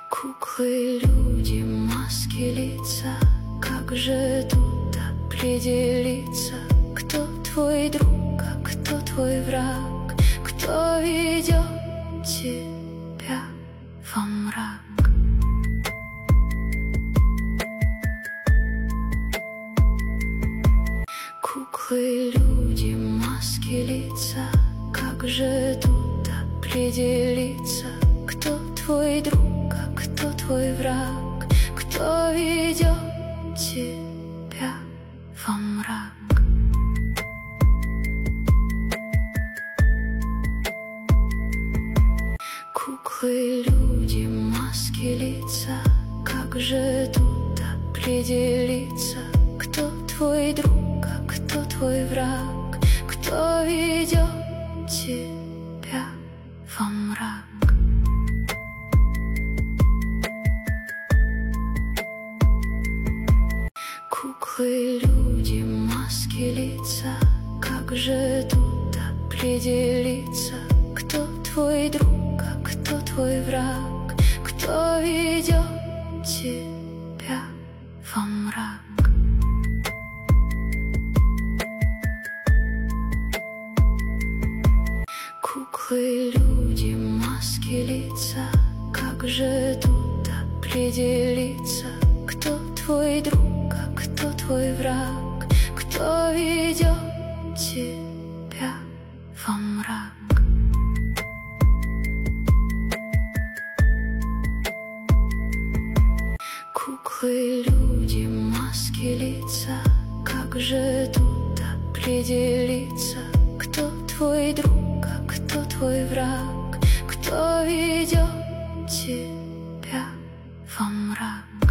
Куклы, люди, маски, лица. Как же тут определиться, кто твой друг, а кто твой враг, кто ведет тебя во мрак? Куклы, люди, маски, лица. Как же тут определиться, кто твой друг, а кто твой враг, кто ведет тебя во мрак? Куклы, люди, маски, лица. Как же тут определиться, кто твой друг, а кто твой враг, кто ведет тебя во мрак? Куклы, люди, маски, лица. Как же тут определиться, кто твой друг, а кто твой враг, кто ведет тебя во мрак? Куклы, люди, маски, лица. Как же тут определиться, кто твой друг, а кто твой враг, кто ведет тебя во мрак? Куклы, люди, маски, лица. Как же тут определиться, кто твой друг, а кто твой враг, кто ведет тебя во мрак?